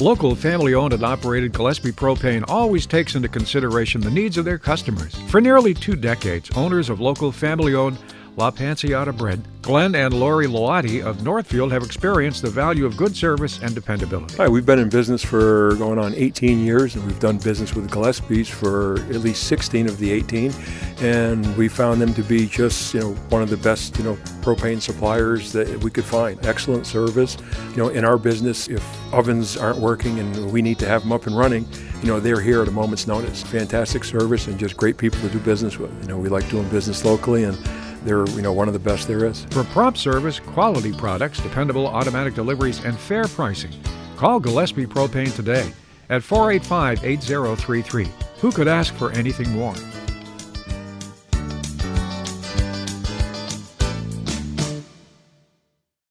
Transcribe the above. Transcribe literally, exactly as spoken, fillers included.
Local family-owned and operated Gillespie Propane always takes into consideration the needs of their customers. For nearly two decades, owners of local family-owned La Panciata Bread, Glenn and Lori Loati of Northfield have experienced the value of good service and dependability. Hi, we've been in business for going on eighteen years, and we've done business with Gillespie's for at least sixteen of the eighteen, and we found them to be just, you know, one of the best, you know, propane suppliers that we could find. Excellent service. You know, in our business, if ovens aren't working and we need to have them up and running, you know, they're here at a moment's notice. Fantastic service and just great people to do business with. You know, we like doing business locally, and they're, you know, one of the best there is. For prompt service, quality products, dependable automatic deliveries, and fair pricing, call Gillespie Propane today at four eight five, eight zero three three. Who could ask for anything more?